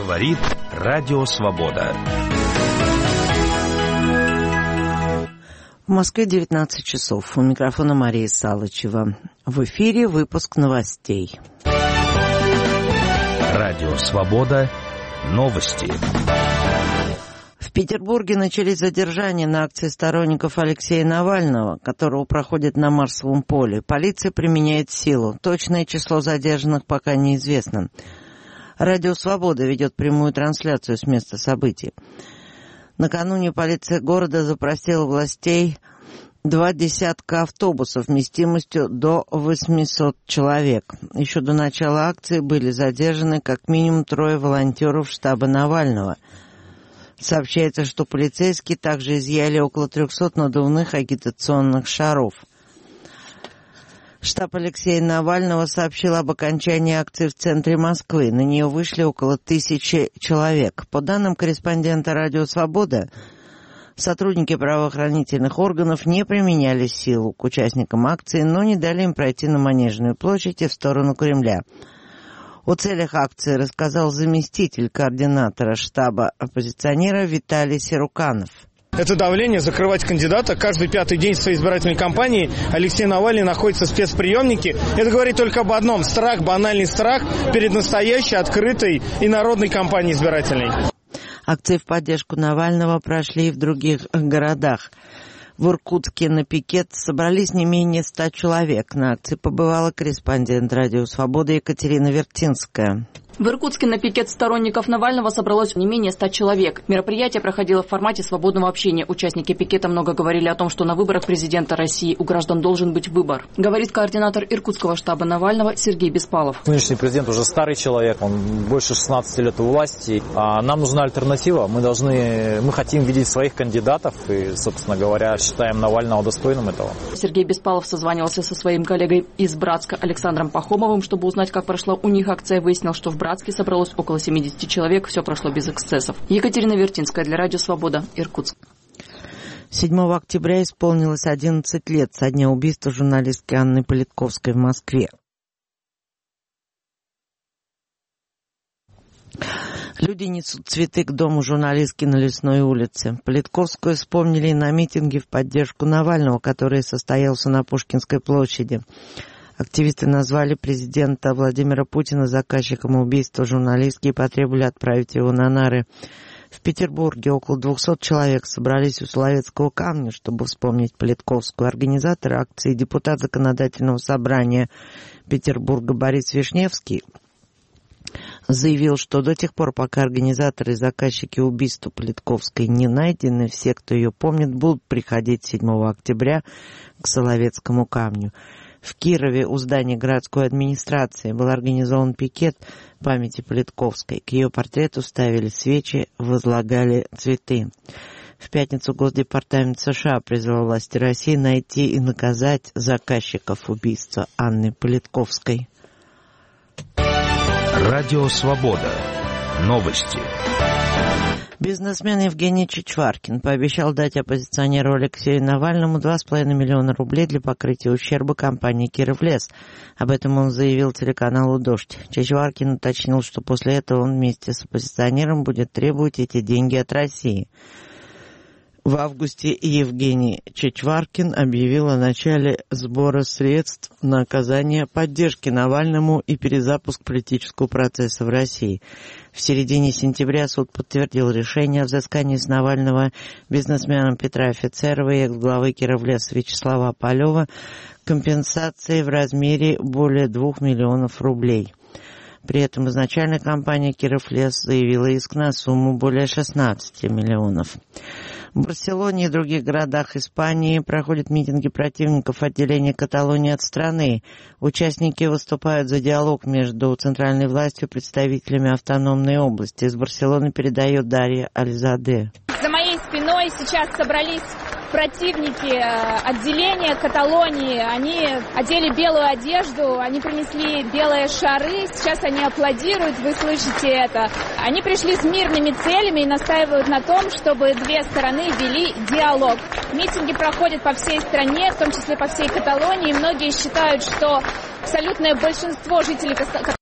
Говорит Радио Свобода. В Москве 19 часов. У микрофона Мария Салычева. В эфире выпуск новостей. Радио Свобода. Новости. В Петербурге начались задержания на акции сторонников Алексея Навального, которого проходит на Марсовом поле. Полиция применяет силу. Точное число задержанных пока неизвестно. Радио Свобода ведет прямую трансляцию с места событий. Накануне полиция города запросила властей 20 автобусов вместимостью до 800 человек. Еще до начала акции были задержаны как минимум 3 волонтеров штаба Навального. Сообщается, что полицейские также изъяли около 300 надувных агитационных шаров. Штаб Алексея Навального сообщил об окончании акции в центре Москвы. На нее вышли около 1000 человек. По данным корреспондента «Радио Свобода», сотрудники правоохранительных органов не применяли силу к участникам акции, но не дали им пройти на Манежную площадь и в сторону Кремля. О целях акции рассказал заместитель координатора штаба оппозиционера Виталий Сируканов. Это давление, закрывать кандидата. Каждый 5-й день своей избирательной кампании Алексей Навальный находится в спецприемнике. Это говорит только об одном – страх, банальный страх перед настоящей, открытой и народной кампанией избирательной. Акции в поддержку Навального прошли и в других городах. В Иркутске на пикет собрались не менее 100 человек. На акции побывала корреспондент «Радио Свобода» Екатерина Вертинская. В Иркутске на пикет сторонников Навального собралось не менее 100 человек. Мероприятие проходило в формате свободного общения. Участники пикета много говорили о том, что на выборах президента России у граждан должен быть выбор. Говорит координатор иркутского штаба Навального Сергей Беспалов. Нынешний президент уже старый человек, он больше 16 лет у власти. А нам нужна альтернатива. Мы хотим видеть своих кандидатов и, собственно говоря, считаем Навального достойным этого. Сергей Беспалов созванивался со своим коллегой из Братска Александром Пахомовым, чтобы узнать, как прошла у них акция. Выяснил, что в Братске собралось около 70 человек, все прошло без эксцессов. Екатерина Вертинская для Радио Свобода, Иркутск. 7 октября исполнилось 11 лет со дня убийства журналистки Анны Политковской в Москве. Люди несут цветы к дому журналистки на Лесной улице. Политковскую вспомнили и на митинге в поддержку Навального, который состоялся на Пушкинской площади. Активисты назвали президента Владимира Путина заказчиком убийства журналистки и потребовали отправить его на нары. В Петербурге около 200 человек собрались у Соловецкого камня, чтобы вспомнить Политковскую. Организатор акции, депутат Законодательного собрания Петербурга Борис Вишневский, заявил, что до тех пор, пока организаторы и заказчики убийства Политковской не найдены, все, кто ее помнит, будут приходить 7 октября к Соловецкому камню. В Кирове у здания городской администрации был организован пикет памяти Политковской. К ее портрету ставили свечи, возлагали цветы. В пятницу Госдепартамент США призвал власти России найти и наказать заказчиков убийства Анны Политковской. Радио Свобода. Новости. Бизнесмен Евгений Чичваркин пообещал дать оппозиционеру Алексею Навальному 2,5 миллиона рублей для покрытия ущерба компании «Кировлес». Об этом он заявил телеканалу «Дождь». Чичваркин уточнил, что после этого он вместе с оппозиционером будет требовать эти деньги от России. В августе Евгений Чичваркин объявил о начале сбора средств на оказание поддержки Навальному и перезапуск политического процесса в России. В середине сентября суд подтвердил решение о взыскании с Навального бизнесменом Петра Офицерова и экс-главы Кировлеса Вячеслава Полева компенсации в размере более 2 миллионов рублей. При этом изначально компания «Кировлес» заявила иск на сумму более 16 миллионов. В Барселоне и других городах Испании проходят митинги противников отделения Каталонии от страны. Участники выступают за диалог между центральной властью и представителями автономной области. Из Барселоны передает Дарья Альзаде. За моей спиной сейчас собрались противники отделения Каталонии. Они одели белую одежду, они принесли белые шары. Сейчас они аплодируют, вы слышите это. Они пришли с мирными целями и настаивают на том, чтобы две стороны вели диалог. Митинги проходят по всей стране, в том числе по всей Каталонии. Многие считают, что абсолютное большинство жителей Каталонии